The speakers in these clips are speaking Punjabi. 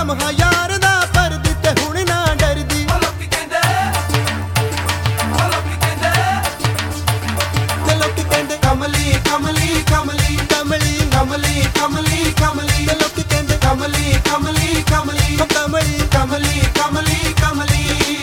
ਦਮ ਹਾਂ ਯਾਰ ਦਾ ਭਰਦੀ ਤੇ ਹੁਣ ਨਾ ਡਰਦੀ ਤੇ ਲੋਕੀ ਕਹਿੰਦੇ ਕਮਲੀ ਕਮਲੀ ਕਮਲੀ ਕਮਲੀ ਕਮਲੀ ਕਮਲੀ ਕਮਲੀ ਤੇ ਲੋਕੀ ਕਹਿੰਦੇ ਕਮਲੀ ਕਮਲੀ ਕਮਲੀ ਕਮਲੀ ਕਮਲੀ ਕਮਲੀ ਕਮਲੀ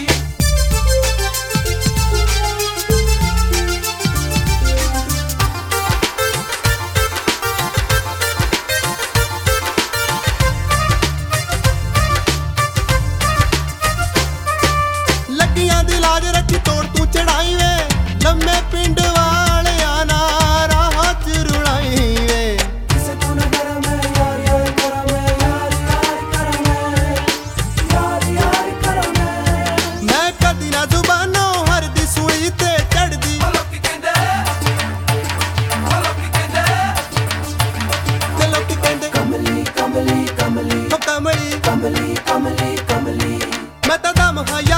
ਲੱਗੀਆਂ ਦੀ ਲਾਜ ਰੱਖੀ ਤੋੜ ਤੂੰ ਚੜਾਈ ਵੇ ਲੰਮੇ ਪਿੰਡ ਵਾਲਿਆਂ ਨਾਲ ਰਾਹ ਚ ਰੁਲਾਈ ਵੇ ਕਿਸੇ ਤੋਂ ਨਾ ਡਰਾਂ ਮੈਂ ਯਾਰ ਯਾਰ ਕਰਾਂ ਮੈਂ ਯਾਰ ਯਾਰ ਕਰਾਂ ਮੈਂ ਯਾਰ ਯਾਰ ਕਰਾਂ ਮੈਂ ਕਦੀ ਨਾ ਜ਼ੁਬਾਨੋਂ ਹਰਦੀ ਸੂਲੀ ਤੇ ਚੜਦੀ ਲੋਕੀ ਕਹਿੰਦੇ ਤੇ ਲੋਕੀ ਕਹਿੰਦੇ ਕਮਲੀ ਕਮਲੀ ਕਮਲੀ ਕਮਲੀ ਕਮਲੀ ਕਮਲੀ ਕਮਲੀ ਮੈਂ ਤਾਂ ਦਮ ਹਾਂ